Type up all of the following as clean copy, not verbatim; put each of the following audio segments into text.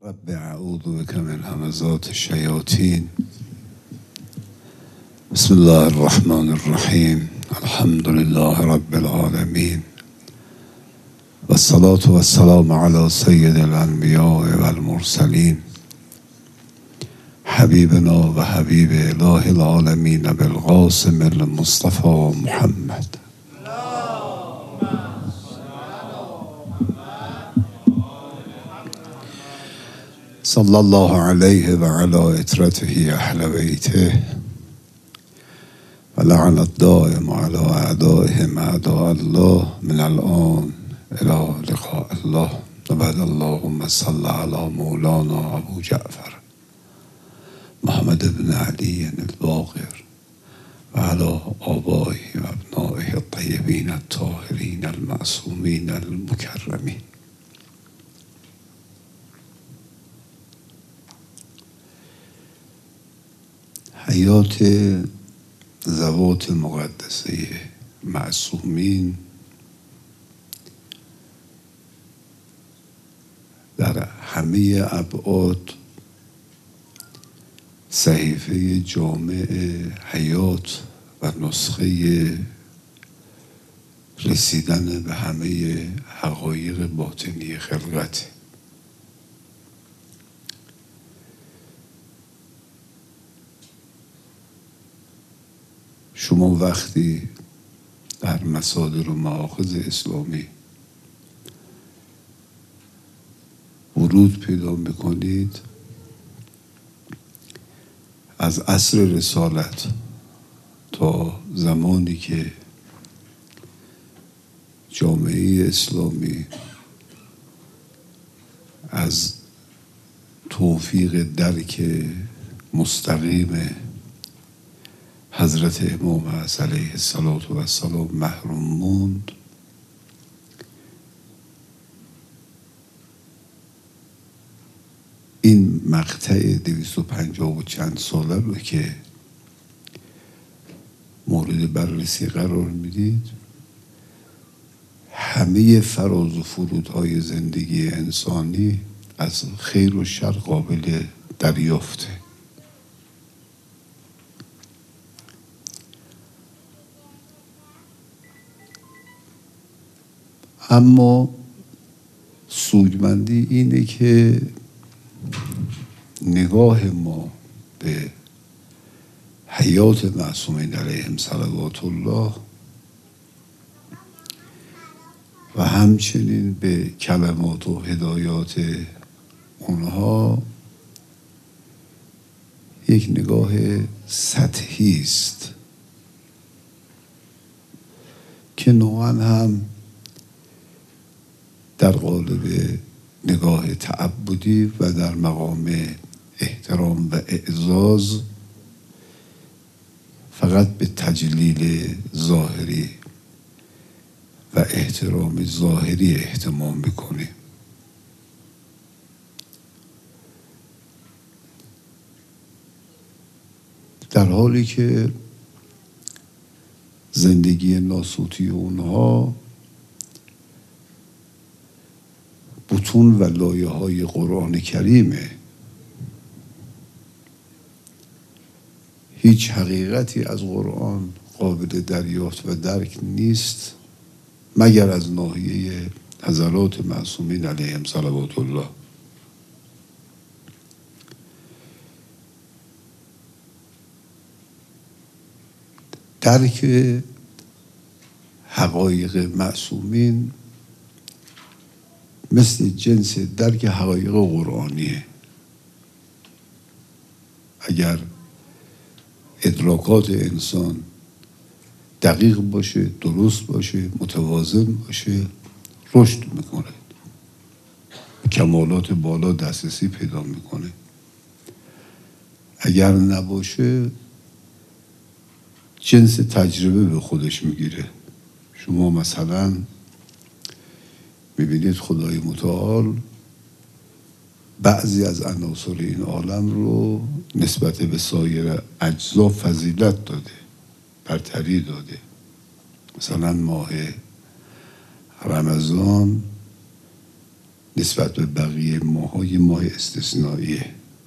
رب اعوذ بک من همزات الشیاطین. بسم الله الرحمن الرحیم. الحمد لله رب العالمین و الصلاة و السلام علی سید الانبیاء و المرسلین حبیبنا و حبیب اله العالمین بالقاسم المصطفى محمد. صلی الله علیه و علی اطرته اهل بیته و لعن الدائم علی اعدائهم اعداء الله من الان الى لقاء الله. و بعد اللهم صل علی مولانا ابو جعفر محمد بن علی الباقر و علی آبائه و ابنائه الطیبین الطاهرین المعصومین المکرمین. حیات ذوات مقدسه معصومین در همه ابعاد صحیفه جامع حیات و نسخه رسیدن به همه حقایق باطنی خلقت. شما وقتی در مصادر و مآخذ اسلامی ورود پیدا میکنید، از عصر رسالت تا زمانی که جامعه اسلامی از توفیق درک مستقیم حضرت امام علیه السلام محروم موند، این مقطع 250 و چند ساله رو که مورد بررسی قرار میدید، همه فراز و فرودهای زندگی انسانی از خیر و شر قابل دریافته. اما سودمندی اینه که نگاه ما به حیات معصومین علیهم صلوات الله و همچنین به کلمات و هدایات اونها یک نگاه سطحی است که نوعاً هم در قالب نگاه تعبدی و در مقام احترام و اعزاز فقط به تجلیل ظاهری و احترام ظاهری اهتمام میکنه. در حالی که زندگی ناسوتی اونها بطون و لایه های قرآن کریمه. هیچ حقیقتی از قرآن قابل دریافت و درک نیست مگر از ناحیه حضرات معصومین علیهم صلوات الله. درک حقایق معصومین مثل جنس درک حقایق قرآنیه. اگر ادراکات انسان دقیق باشه، درست باشه، متوازن باشه، رشد میکنه، کمالات بالا دسترسی پیدا میکنه. اگر نباشه جنس تجربه به خودش میگیره. شما مثلا میبینید خدای متعال بعضی از عناصر این عالم رو نسبت به سایر اجزا فضیلت داده، برتری داده. مثلا ماه رمضان نسبت به بقیه ماه‌ها یه ماه استثنائیه.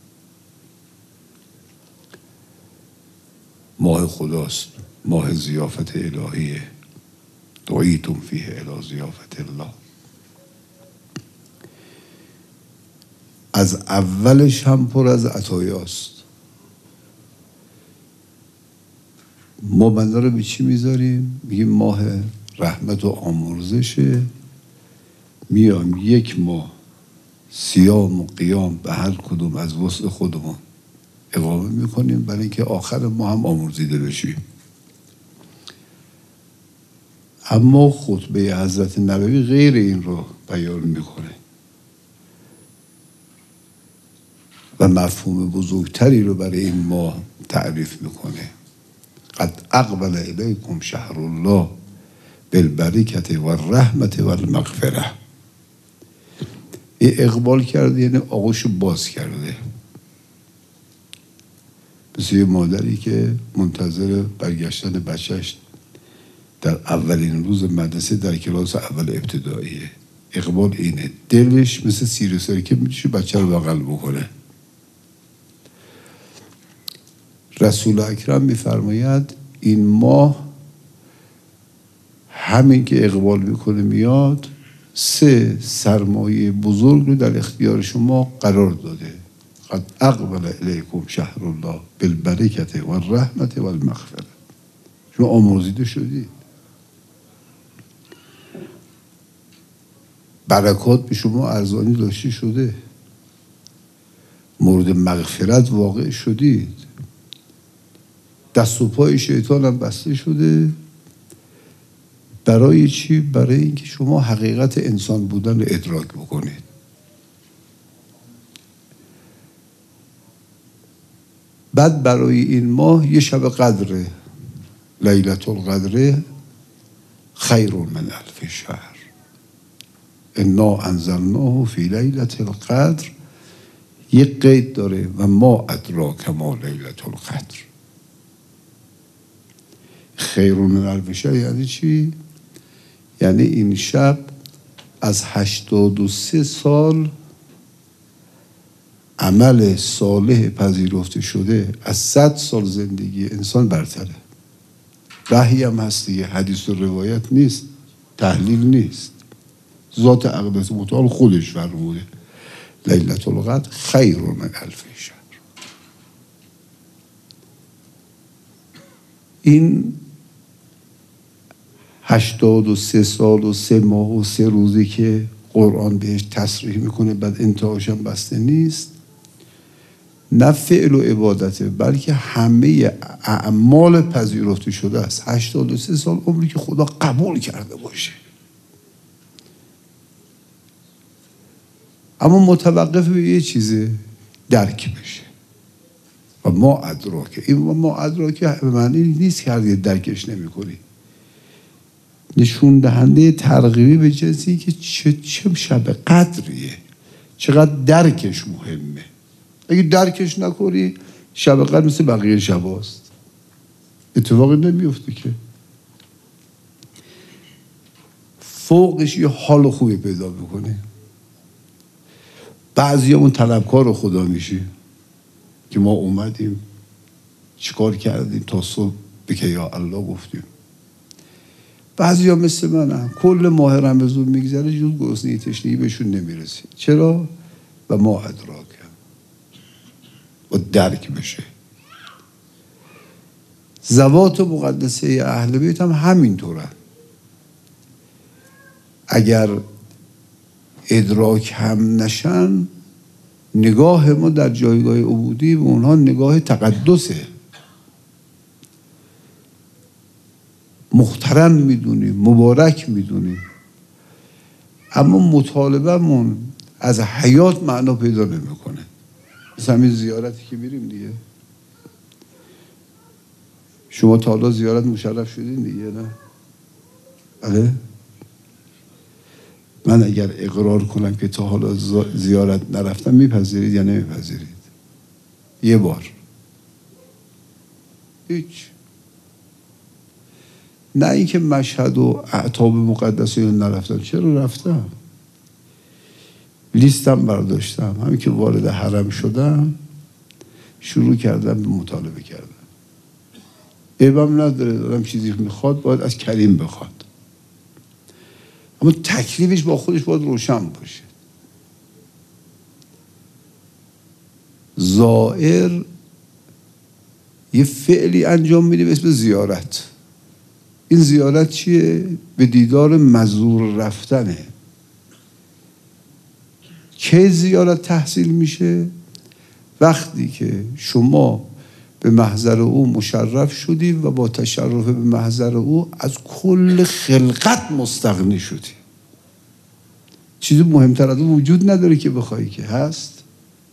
ماه خداست، ماه ضیافت الهیه. دعیتم فیه الی ضیافت الله. از اولش هم پر از عطایاست. ما بنده رو به چی میذاریم؟ میگیم ماه رحمت و آمرزشه. میام یک ماه صیام و قیام به هر کدوم از وسع خودمون اقامه میکنیم برای اینکه آخر ما هم آمرزیده بشیم. اما خطبه حضرت نبوی غیر این رو بیان میکنه و مفهوم بزرگتری رو برای این ماه تعریف میکنه. قد اقبل الیکم شهر الله بالبرکة و الرحمة و المغفرة. این اقبال کرده یعنی آغوش باز کرده. مثل یه مادری که منتظر برگشتن بچهش در اولین روز مدرسه در کلاس اول ابتداییه. اقبال اینه، دلش مثل سیر سرکه میشه بچه رو بغل بکنه. رسول اکرم میفرماید این ماه همین که اقبال میکنه میاد 3 سرمایه بزرگ رو در اختیار شما قرار داده. قد اقبل الیکم شهر الله بالبرکة و الرحمة و المغفرة. شما آمرزیده شدید، برکات به شما ارزانی داشته شده، مورد مغفرت واقع شدید، دست و پای شیطان هم بسته شده. برای چی؟ برای اینکه شما حقیقت انسان بودن رو ادراک بکنید. بعد برای این ماه یه شب قدره، لیلة القدر خیر من الف شهر انا انزلناه فی لیلة القدر. یه قید داره و ما ادراک ما لیلة القدر. خیر من الف شهر یعنی چی؟ یعنی این شب از 83 سال عمل صالح پذیرفته شده، از 100 سال زندگی انسان برتره. وحی هم هست دیگه، حدیث و روایت نیست، تحلیل نیست، ذات اقدس متعال خودش فرموده لیلة القدر خیر من الف شهر. این 83 سال و 3 ماه و 3 روزی که قرآن بهش تصریح میکنه بعد انتهاش هم بسته نیست، نه فعل و عبادته بلکه همه اعمال پذیرفته شده است. 83 سال عمری که خدا قبول کرده باشه، اما متوقف به یه چیزه، درک بشه. و ما ادراکه، این ما ادراکه به معنی نیست که هرگز درکش نمی کنی، نشون دهنده ترغیبی به جنسی که چه شب قدریه، چقدر درکش مهمه. اگه درکش نکنی شب قدر مثل بقیه شباست، اتفاقی نمیفته که. فوقش یه حال خوبی پیدا میکنه. بعضی همون طلبکار رو خدا میشه که ما اومدیم چیکار کردیم تا صبح بکه یا الله گفتیم. بعضی ها مثل من هم کل ماه رمضان میگذره جز گرسنگی تشنگی بهشون نمیرسه. چرا؟ و ما ادراکم و درک بشه. ذوات مقدسه اهل بیت هم همینطورن. اگر ادراک هم نشن، نگاه ما در جایگاه عبودی و اونها نگاه تقدسه، محترم میدونیم، مبارک میدونیم، اما مطالبه‌مون از حیات معنا پیدا نمیکنه. مثل همین زیارتی که میریم دیگه. شما تا حالا زیارت مشرف شدین دیگه نه؟ بله؟ من اگر اقرار کنم که تا حالا زیارت نرفتم میپذیرید یا نمیپذیرید؟ یه بار. هیچ. نه اینکه مشهد و اعتاب مقدسه رو نرفتم، چرا رفتم؟ لیستم برداشتم، همین که وارد حرم شدم شروع کردم به مطالبه کردن. عیبم نداره، دارم چیزی میخواد باید از کریم بخواد، اما تکلیفش با خودش باید روشن باشه. زائر یه فعلی انجام میده به اسم زیارت. این زیارت چیه؟ به دیدار مزور رفتنه. که زیارت تحصیل میشه؟ وقتی که شما به محضر او مشرف شدی و با تشرف به محضر او از کل خلقت مستغنی شدی. چیزی مهمتر از اون وجود نداره که بخوایی، که هست.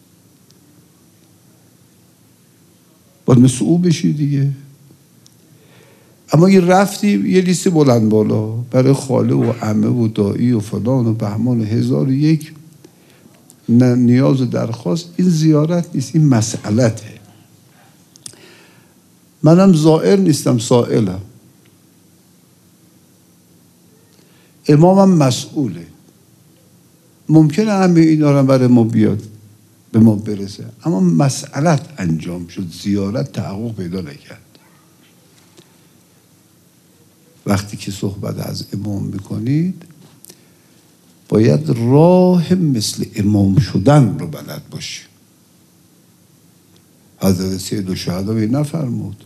باید مثل او بشی دیگه. اما یه رفتی یه لیست بلند بالا برای خاله و عمه و دایی و فلان و بهمان و 1001 نیاز و درخواست. این زیارت نیست، این مسئلته. منم زائر نیستم، سائلم. امامم مسئوله. ممکنه همه اینا رو برای ما بیاد، به ما برسه، اما مسئلت انجام شد، زیارت تحقق پیدا نکرد. وقتی که صحبت از امام میکنید باید راه مثل امام شدن رو بلد باشی. حضرت سید الشهدا نفرمود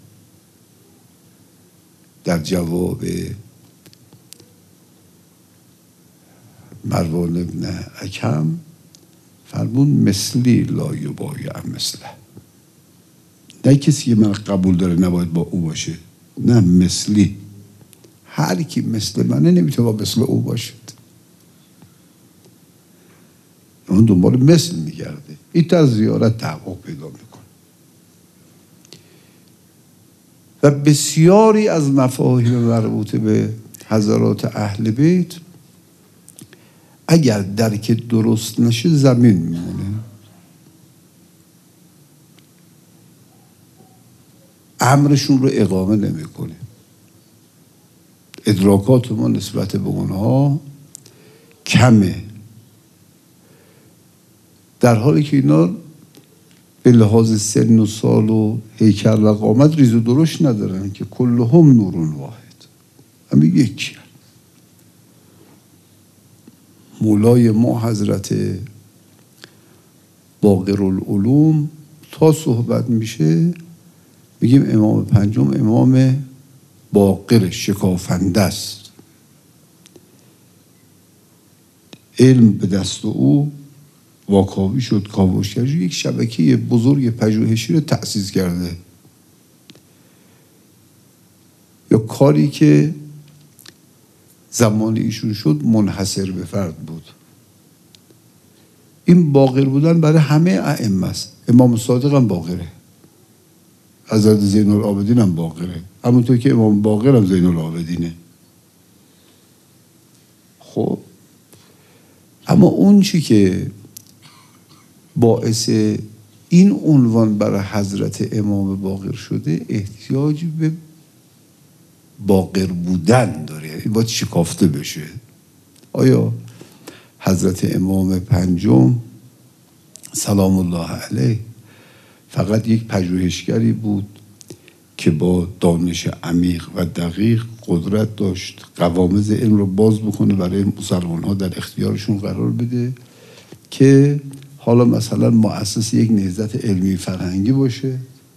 در جواب مروان ابن حکم، فرمود مثلی لا یبایع مثله. نه کسی که من قبول داره نباید با او باشه، نه، مثلی. هر کی مثل منه نمیتونه با مثل او باشه. اون دنبال مثل میگرده. این تا زیارت تحقق پیدا میکنه. و بسیاری از مفاهیم مربوط به حضرات اهل بیت اگر درک درست نشه زمین میمونه. امرشون رو اقامه نمیکنه. ادراکات ما نسبت به اونها کمه، در حالی که اینا به لحاظ سن و سال و هیکل و قامت ریز و درشت ندارن که کلهم نورون واحد، همه یکی. مولای ما حضرت باقر العلوم تا صحبت میشه بگیم امام پنجم امام باقر شکافنده است. علم به دست او واکاوی شد، کاوشگر یک شبکه بزرگ پژوهشی رو تأسیس کرده. یا کاری که زمان ایشون شد منحصر به فرد بود. این باقر بودن برای همه ائمه است. امام صادق هم باقره، حضرت زین العابدین هم باقره، همونطور که امام باقر هم زین العابدینه. خب اما اون چی که باعث این عنوان برای حضرت امام باقر شده احتیاج به باقر بودن داره، یعنی باید شکافته بشه. آیا حضرت امام پنجم سلام الله علیه فقط یک پژوهشگری بود که با دانش عمیق و دقیق قدرت داشت قوامض علم رو باز بکنه برای مسلمان ها در اختیارشون قرار بده که حالا مثلا مؤسس یک نهضت علمی فرهنگی باشه؟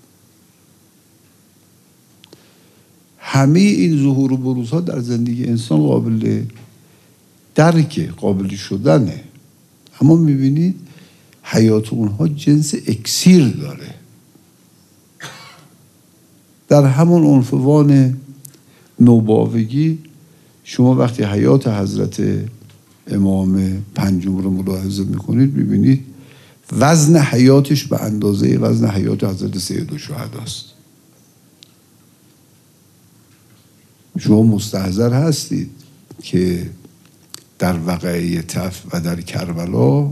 همه این ظهور و بروزها در زندگی انسان قابل درک، قابل شدنه، اما میبینید حیات اونها جنس اکسیر داره. در همون عنفوان نوباوگی شما وقتی حیات حضرت امام پنجم رو ملاحظه میکنید میبینید وزن حیاتش به اندازه وزن حیات حضرت سید الشهدا است. شما مستحضر هستید که در وقعه تف و در کربلا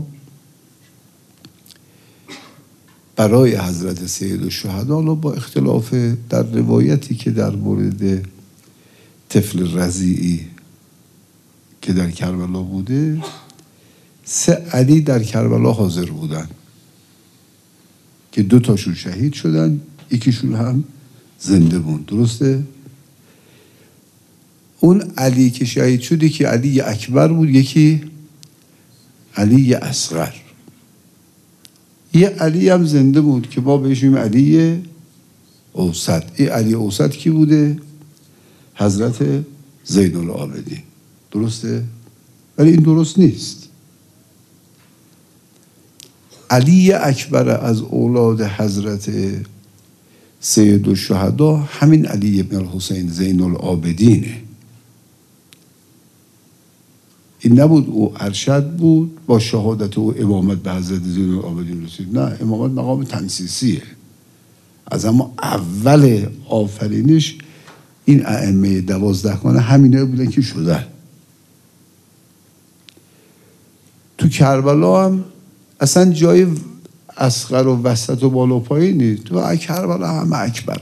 برای حضرت سید الشهدا با اختلاف در روایتی که در مورد طفل رضیعی که در کربلا بوده 3 علی در کربلا حاضر بودن که 2 تاشون شهید شدن، یکیشون هم زنده بود. درسته؟ اون علی که شهید شد که علی اکبر بود، یکی علی اصغر. یه علی هم زنده بود که ما بهش میگیم علی اوسط. این علی اوسط کی بوده؟ حضرت زین العابدین. درسته؟ ولی این درست نیست. علی اکبر از اولاد حضرت سید الشهدا همین علی ابن الحسین زین العابدینه. این نبود او ارشد بود با شهادت او امامت به حضرت زین العابدین رسید. نه، امامت مقام تنسیسیه. از اما اول آفرینش این ائمه 12 خانه همینا بودن که شدن. تو کربلا هم اصلا جای اصغر و وسط و بالا و پایین نیست. تو کربلا همه اکبرن،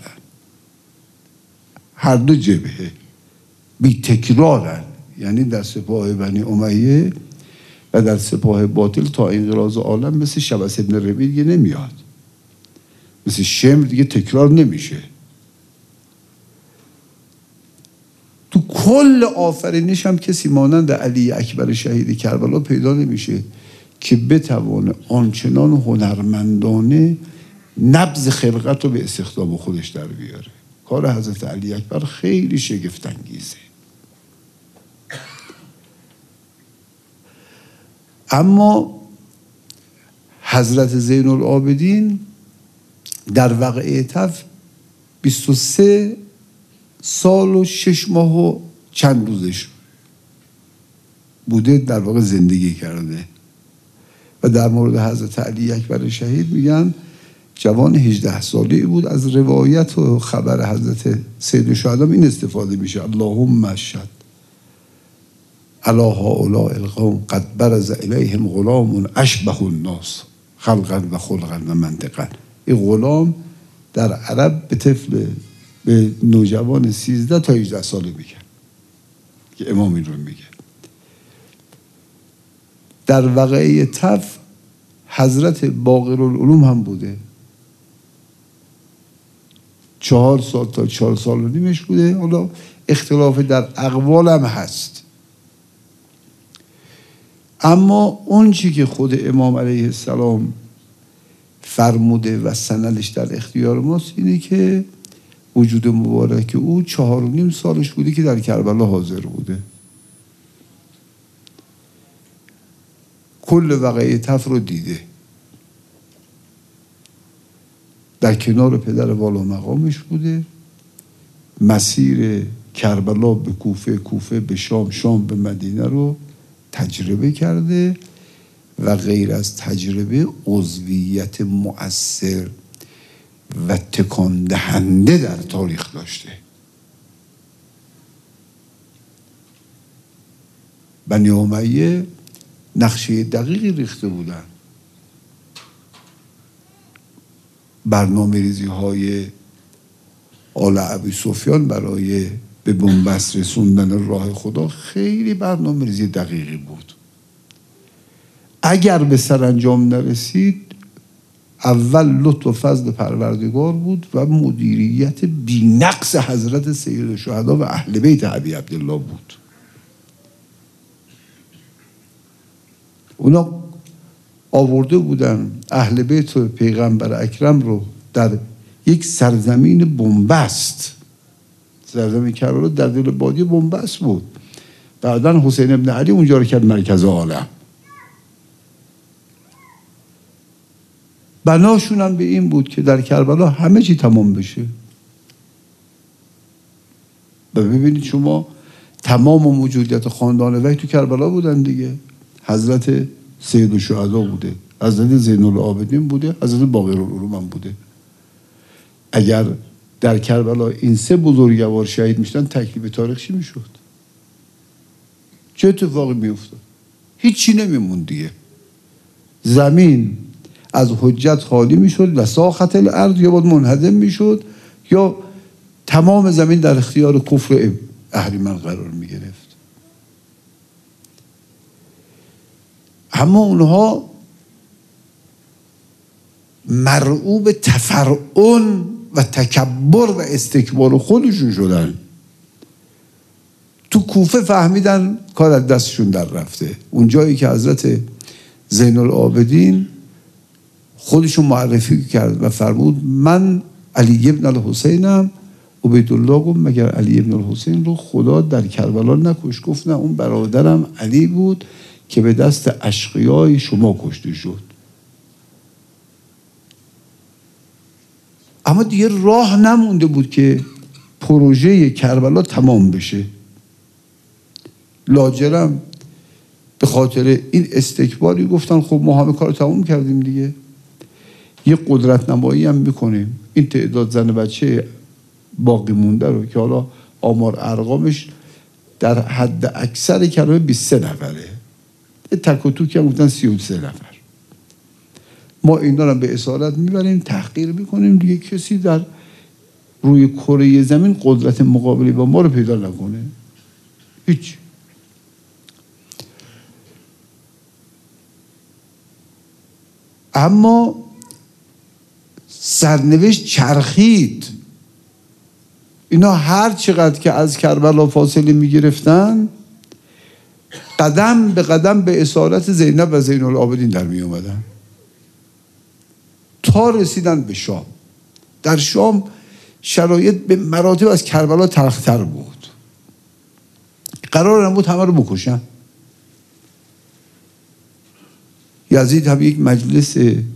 هر دو جبهه بی تکرارن. یعنی در سپاه بنی امیه و در سپاه باطل تا انقراض عالم مثل شبس ابن ربیع دیگه نمیاد، مثل شمر دیگه تکرار نمیشه. تو کل آفرینش هم کسی مانند علی اکبر شهید کربلا پیدا نمیشه که بتوانه آنچنان هنرمندانه نبض خلقت رو به استخدام خودش در بیاره. کار حضرت علی اکبر خیلی شگفت انگیزه. اما حضرت زین العابدین در وقعه تف 23 سال و 6 ماه و چند روزش بوده در واقع زندگی کرده. و در مورد حضرت علی اکبر شهید میگن جوان 18 ساله بود. از روایت و خبر حضرت سید الشهدا این استفاده میشه: اللهم اشهد علی هؤلاء القوم قد برز الیهم غلام اشبه الناس خلقا و خلقا و منطقا. این غلام در عرب به طفل، به نوجوان 13 تا 18 ساله میگن که امام این رو میگه. در وقعه تف حضرت باقرالعلوم هم بوده. 4 سال تا 4 سال و نیمش بوده. حالا اختلاف در اقوال هم هست. اما اون چی که خود امام علیه السلام فرموده و سندش در اختیار ماست اینه که وجود مبارک او 4.5 سالش بوده که در کربلا حاضر بوده. کل وقعه تف رو دیده. در کنار پدر والا مقامش بوده. مسیر کربلا به کوفه، کوفه به شام، شام به مدینه رو تجربه کرده و غیر از تجربه عضویت مؤثر و تکان دهنده در تاریخ داشته. بنی امیه نقشه دقیقی ریخته بودن. برنامه ریزی های آل ابی سفیان برای به بنبست رسوندن راه خدا خیلی برنامه ریزی دقیقی بود. اگر به سرانجام نرسید، اول لطف و فضل پروردگار بود و مدیریت بی‌نقص حضرت سید الشهدا و اهل بیت ابی عبدالله بود. اونا آورده بودن اهل بیت و پیغمبر اکرم رو در یک سرزمین بنبست، سرزمین کربلا در دل بادی بنبست بود. بعداً حسین ابن علی اونجا رو کرد مرکز عالم. بناشون هم به این بود که در کربلا همه چی تمام بشه. و ببینید شما تمام موجودیت خاندان وحی تو کربلا بودن دیگه. حضرت سید الشهدا بوده، حضرت زین العابدین بوده، حضرت باقرالعلوم هم بوده. اگر در کربلا این 3 بزرگوار شهید میشدن تکلیف تاریخ چی میشد؟ چه اتفاقی میافتاد؟ هیچی نمیموند دیگه. زمین از حجت خالی میشد و ساخت الارض یا باید منهدم میشد یا تمام زمین در اختیار کفر اهریمن قرار میگرفت. اما اونها مرعوب تفرعن و تکبر و استکبار خودشون شدن. تو کوفه فهمیدن کار از دستشون در رفته. اون جایی که حضرت زین العابدین خودشون معرفی کرد و فرمود من علی ابن الحسینم، عبیدالله گفت مگر علی ابن الحسین رو خدا در کربلا نکش؟ گفت نه، اون برادرم علی بود که به دست اشقیای شما کشته شد. اما دیگه راه نمونده بود که پروژه کربلا تمام بشه. لاجرم به خاطر این استکباری گفتن خب ما همه کار تمام کردیم دیگه، یه قدرت نمایی هم میکنیم. این تعداد زن بچه باقی مونده رو که حالا آمار ارقامش در حد اکثر کلمه 23 نفره، تک و توک هم گفتن 33 نفر، ما اینا رو به اسارت میبریم، تحقیر میکنیم دیگه، کسی در روی کره زمین قدرت مقابلی با ما رو پیدا نکنه. هیچ. اما سرنوشت چرخید. اینا هر چقدر که از کربلا فاصله میگرفتن، قدم به قدم به اسارت زینب و زین العابدین در می اومدن تا رسیدن به شام. در شام شرایط به مراتب از کربلا تلختر بود. قرار نبود همه رو بکشن. یزید هم یک مجلس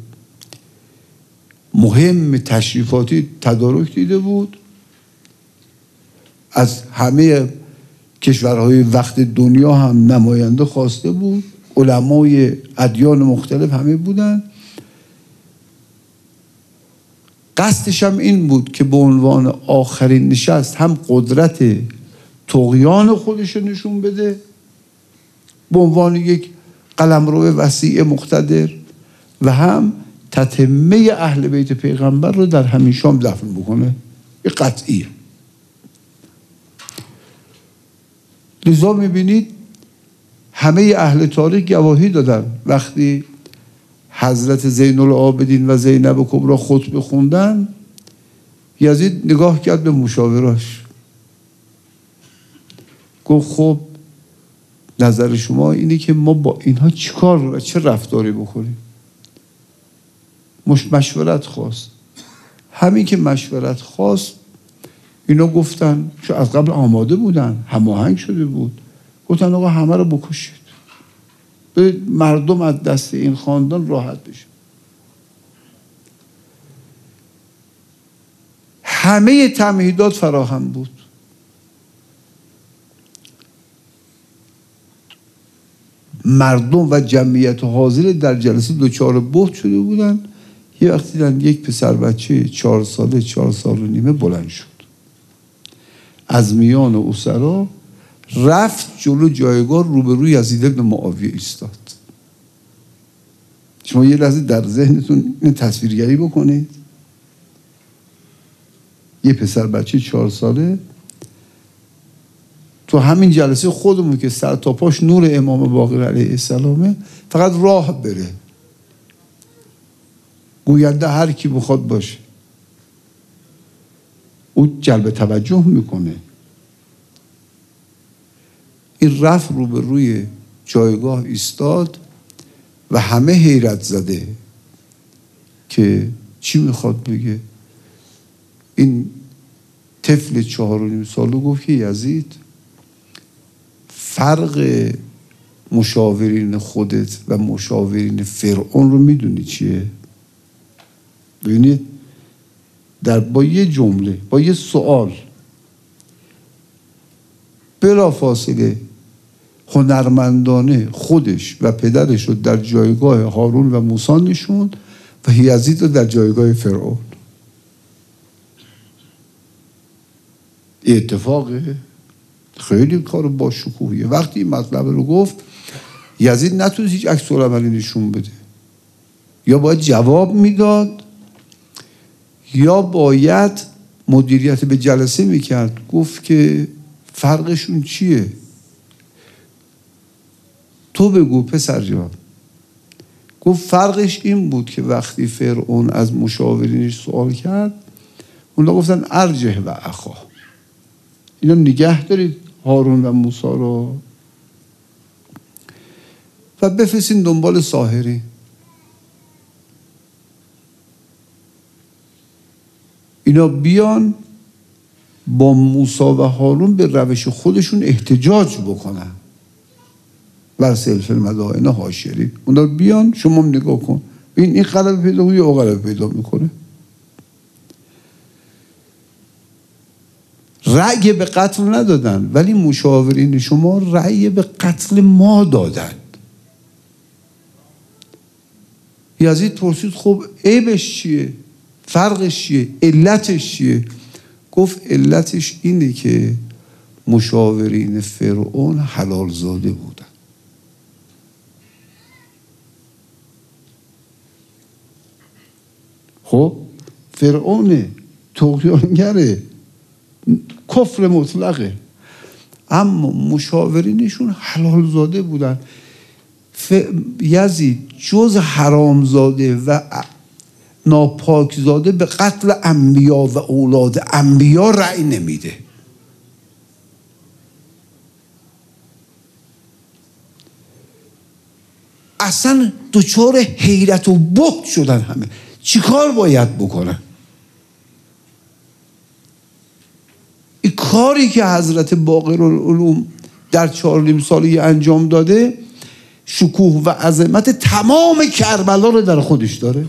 مهم تشریفاتی تدارک دیده بود، از همه کشورهای وقت دنیا هم نماینده خواسته بود، علمای ادیان مختلف همه بودن. قصدش هم این بود که به عنوان آخرین نشست هم قدرت طغیان خودش نشون بده، به عنوان یک قلمرو وسیع مقتدر، و هم تتمه اهل بیت پیغمبر رو در همین شام دفن بکنه. این قطعیه. لذا میبینید همه اهل تاریخ گواهی دادن وقتی حضرت زین العابدین و زینب کبری خطبه خوندن، یزید نگاه کرد به مشاوراش، گفت خب نظر شما اینه که ما با اینها چیکار و چه رفتاری بکنیم؟ مشورت خواست. همین که مشورت خواست، اینا گفتن، چون از قبل آماده بودن، هماهنگ شده بود، گفتن آقا همه رو بکشید، به مردم از دست این خاندان راحت بشه. همه تمهیدات فراهم بود. مردم و جمعیت حاضر در جلسه دچار بهت شده بودن. یه وقتی دیدن یک پسر بچه 4 ساله 4 سال و نیمه بلند شد، از میان اسرا رفت جلو جایگاه روبروی یزید بن معاویه ایستاد. شما یه لحظه در ذهنتون این تصویرگری بکنید. یه پسر بچه 4 ساله تو همین جلسه خودمون که سر تا پاش نور امام باقر علیه السلامه، فقط راه بره، گوینده هر کی بخواد باشه، او جلب توجه میکنه. این رفت روبروی جایگاه ایستاد و همه حیرت زده که چی میخواد بگه. این طفل 4.5 ساله گفت که یزید، فرق مشاورین خودت و مشاورین فرعون رو میدونی چیه؟ ببینید، با یه جمله، با یه سوال، بلا فاصله هنرمندانه خودش و پدرش رو در جایگاه هارون و موسی نشوند و یزید رو در جایگاه فرعون. اتفاقه خیلی کار با شکوهیه. وقتی این مطلب رو گفت، یزید نتونست هیچ عکس العملی نشون بده. یا باید جواب میداد یا باید مدیریت به جلسه میکرد، گفت که فرقشون چیه؟ تو بگو پسر جان، گفت فرقش این بود که وقتی فرعون از مشاورینش سوال کرد، اونا گفتن ارجه و اخا، اینا نگه دارید هارون و موسی رو و بفرستین دنبال ساحری. اینا بیان با موسی و هارون به روش خودشون احتجاج بکنن. ورسل فی المدائن حاشرین، اونا بیان شما نگاه کن این غلط پیدا کنه یا غلط پیدا میکنه. رأی به قتل ندادن، ولی مشاورین شما رأی به قتل ما دادن. یزید پرسید خب عیبش چیه؟ فرقش چیه؟ علتش چیه؟ گفت علتش اینه که مشاورین فرعون حلال زاده بودن. خب فرعون طغیانگره، کفر مطلقه، اما مشاورینشون حلال زاده بودن. یزید جز حرام زاده و ناپاک زاده به قتل انبیا و اولاد انبیا رأی نمیده. اصلا دچار حیرت و بهت شدن همه. چیکار باید بکنن؟ این کاری که حضرت باقرالعلوم در 4 سالی انجام داده شکوه و عظمت تمام کربلا رو در خودش داره.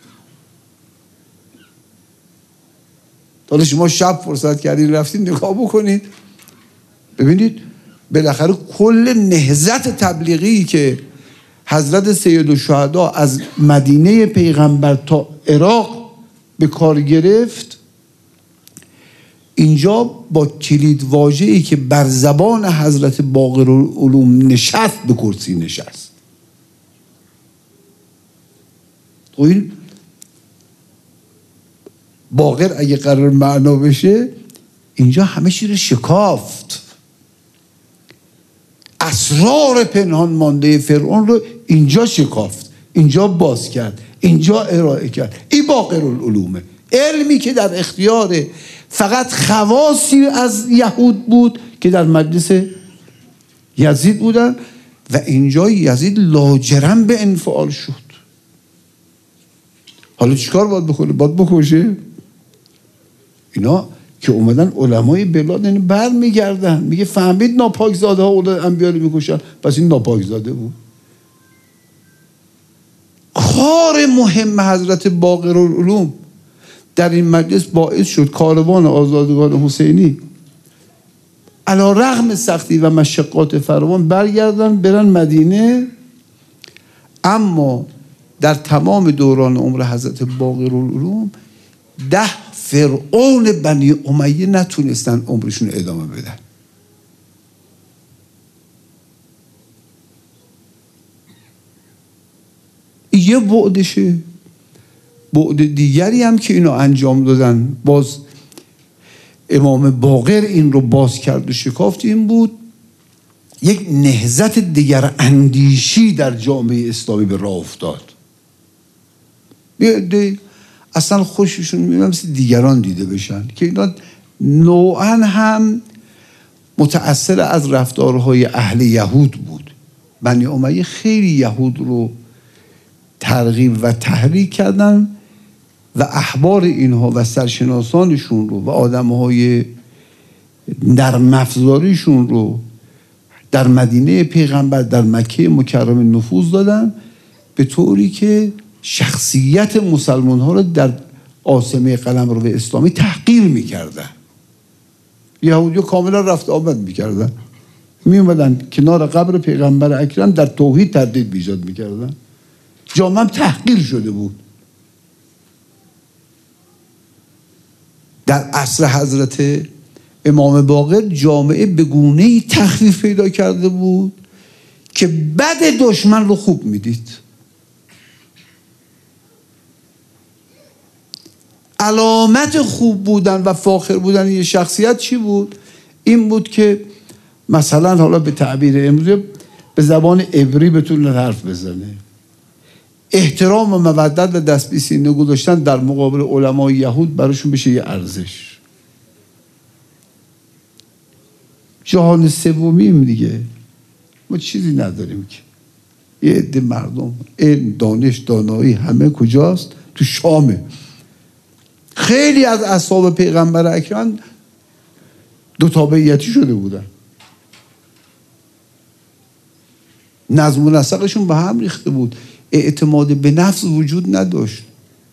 حالا شما شب فرصت کردین رفتین نگاه بکنید ببینید بالاخره کل نهضت تبلیغی که حضرت سیدالشهدا از مدینه پیغمبر تا عراق به کار گرفت، اینجا با کلید واژه‌ای که بر زبان حضرت باقرالعلوم نشست به کرسی نشست. تو این باقر اگه قرار معنا بشه اینجا همه چیز رو شکافت. اسرار پنهان مانده فرعون رو اینجا شکافت، اینجا باز کرد، اینجا ارائه کرد. این باقرالعلومه، علمی که در اختیار فقط خواصی از یهود بود که در مجلس یزید بودن و اینجا یزید لاجرم به انفعال شد. حالا چیکار باید بکنه؟ باید بکشه؟ اینا که اومدن علمای بلاد این بر میگردن میگه فهمید ناپاکزاده ها اولاد انبیا رو میکشن، پس این ناپاکزاده بود. کار مهم حضرت باقرالعلوم در این مجلس باعث شد کاروان آزادگان حسینی علی رغم سختی و مشقات فراوان برگردن برن مدینه. اما در تمام دوران عمر حضرت باقرالعلوم 10 فرعون بنی امیه نتونستن عمرشون ادامه بدن. یه بعدشه. بعد دیگری هم که اینو انجام دادن، باز امام باقر این رو باز کرد و شکافت، این بود یک نهضت دیگر اندیشی در جامعه اسلامی به راه افتاد. اصلا خوششون میاد مثل دیگران دیده بشن که اینا نوعا هم متأثر از رفتارهای اهل یهود بود. بنی امیه خیلی یهود رو ترغیب و تحریک کردن و احبار اینها و سرشناسانشون رو و آدمهای نرم افزاریشون رو در مدینه پیغمبر در مکه مکرمه نفوذ دادن، به طوری که شخصیت مسلمان ها رو در عاصمه قلمرو اسلامی تحقیر میکردن. یهودی کاملا رفت آمد میکردن، میومدن کنار قبر پیغمبر اکرم در توحید تردید ایجاد میکردن. جامعه تحقیر شده بود. در عصر حضرت امام باقر جامعه به گونه‌ای تخفیف پیدا کرده بود که بد دشمن رو خوب میدید. علامت خوب بودن و فاخر بودن یه شخصیت چی بود؟ این بود که مثلا حالا به تعبیر امروزی به زبان عبری بتونه حرف بزنه، احترام و مودت و دست به سینه گذاشتن در مقابل علمای یهود براشون بشه یه ارزش. جهان سومیم دیگه، ما چیزی نداریم که. یه عده مردم علم، دانش، دانایی همه کجاست؟ تو شامه. خیلی از اصحاب پیغمبر اکرم دو تابعیتی شده بودن، نظم و نسقشون به هم ریخته بود، اعتماد به نفس وجود نداشت.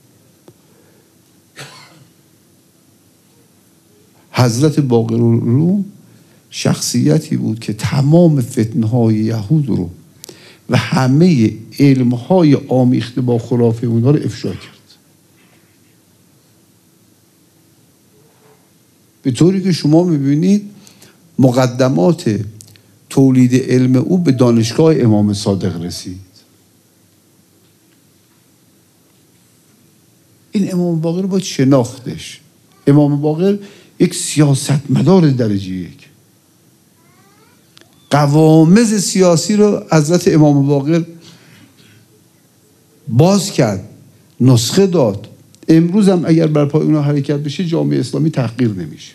حضرت باقرالعلوم شخصیتی بود که تمام فتنه‌های یهود رو و همه علم‌های آمیخته با خرافه اونها رو افشا کرد، به طوری که شما می‌بینید مقدمات تولید علم او به دانشگاه امام صادق رسید. این امام باقر باید شناختش. امام باقر یک سیاستمدار درجه یک. قوامض سیاسی رو حضرت امام باقر باز کرد، نسخه داد. امروز هم اگر بر پای اونا حرکت بشه جامعه اسلامی تحقیر نمیشه.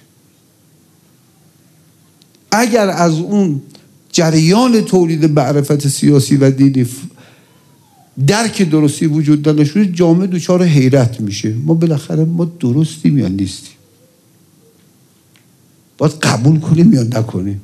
اگر از اون جریان تولید معرفت سیاسی و دینی درک درستی وجود نداشت، جامعه دچار حیرت میشه. ما بالاخره ما درستیم یا نیستیم؟ باید قبول کنیم یا نکنیم.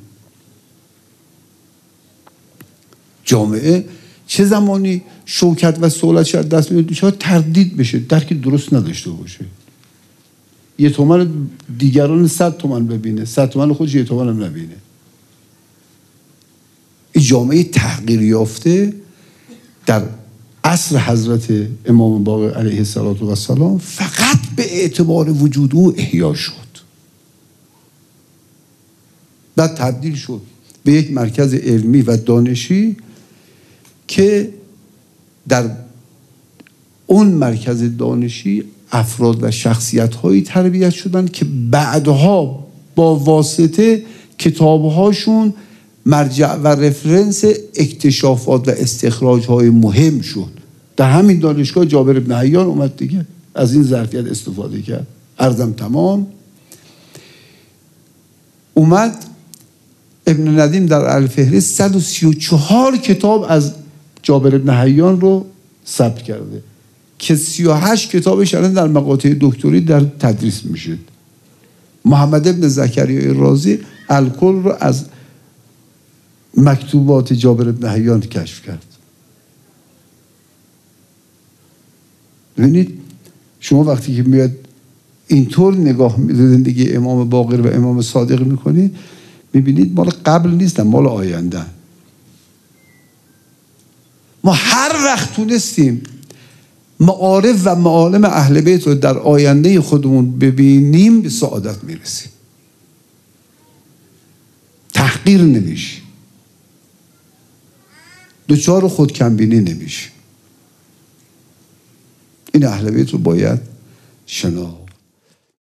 جامعه چه زمانی شوکت و سهولت از دست میاد دچار تردید بشه، درک درست نداشته باشه. 1 تومن دیگران 100 تومن ببینه، 100 تومن خودش 1 تومن هم نبینه. این جامعه تحقیر یافته در عصر حضرت امام باقر علیه السلام فقط به اعتبار وجود او احیا شد. بعد تبدیل شد به یک مرکز علمی و دانشی که در اون مرکز دانشی افراد و شخصیت‌هایی تربیت شدن که بعدها با واسطه کتاب‌هاشون مرجع و رفرنس اکتشافات و استخراج‌های مهم شد. در همین دانشگاه جابر بن حیان اومد دیگه، از این ظرفیت استفاده کرد. عرضم تمام. اومد ابن ندیم در الفهرست 134 کتاب از جابر بن حیان رو ثبت کرده که 38 کتابش الان در مقاطع دکتری در تدریس میشه. محمد ابن زکریای رازی الکل رو از مکتوبات جابر بن حیان کشف کرد. ببینید شما وقتی که میاد اینطور نگاه زندگی امام باقر و امام صادق میکنید، میبینید مال قبل نیستن، مال آینده. ما هر وقت تونستیم معارف و معالم اهل بیت رو در آینده خودمون ببینیم به سعادت میرسیم. تحقیر نمیشه، دچار خودکمبینی نمیشه. این اهل بیت رو باید شناخت.